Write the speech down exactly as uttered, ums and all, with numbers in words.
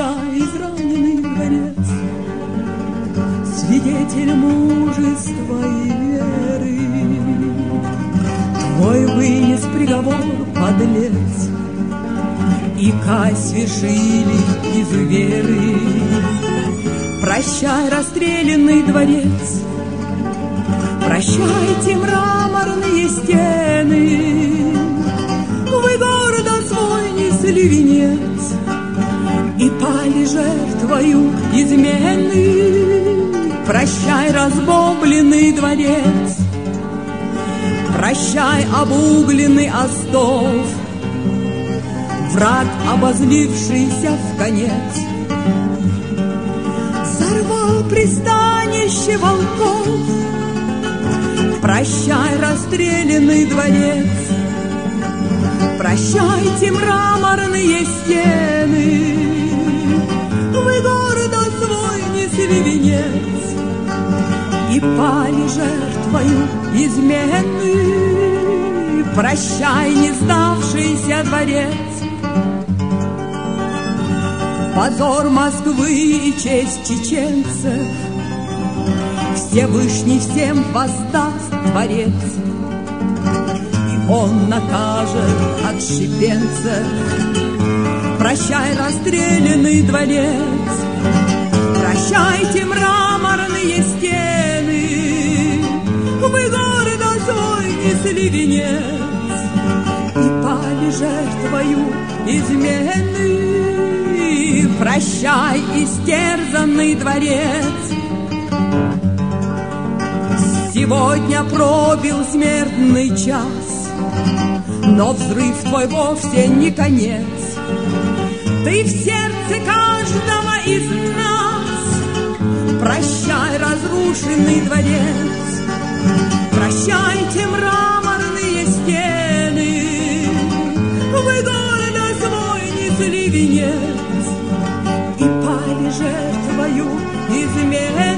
прощай, израненный дворец, свидетель мужества и веры. Твой вынес приговор, подлец, и казнь свершили изуверы. Прощай, расстрелянный дворец, прощайте мраморные стены. Вы города свой несли венец, и пали жертвою измены. Прощай, разбомбленный дворец, прощай, обугленный остов, враг, обозлившийся вконец, взорвал пристанище волков. Прощай, расстрелянный дворец, прощайте мраморные стены. Вы города свой несли венец, и пали жертвою измены. Прощай, не сдавшийся дворец, позор Москвы и честь чеченцев. Всевышний всем воздаст Творец, и он накажет отщепенцев. Прощай, расстрелянный дворец, прощайте мраморные стены. Вы города свой несли венец, и пали жертвою измены. Прощай, истерзанный дворец, сегодня пробил смертный час, но взрыв твой вовсе не конец. Ты в сердце каждого из нас. Прощай, разрушенный дворец, прощайте мраморные стены. Вы города свой несли венец, и пали жертвою измен.